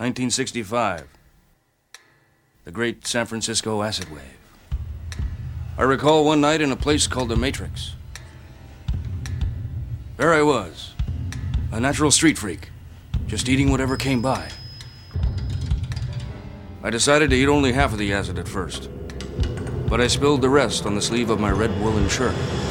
1965. The great San Francisco acid wave. I recall one night in a place called the Matrix. There I was, a natural street freak, just eating whatever came by. I decided to eat only half of the acid at first, but I spilled the rest on the sleeve of my red woolen shirt.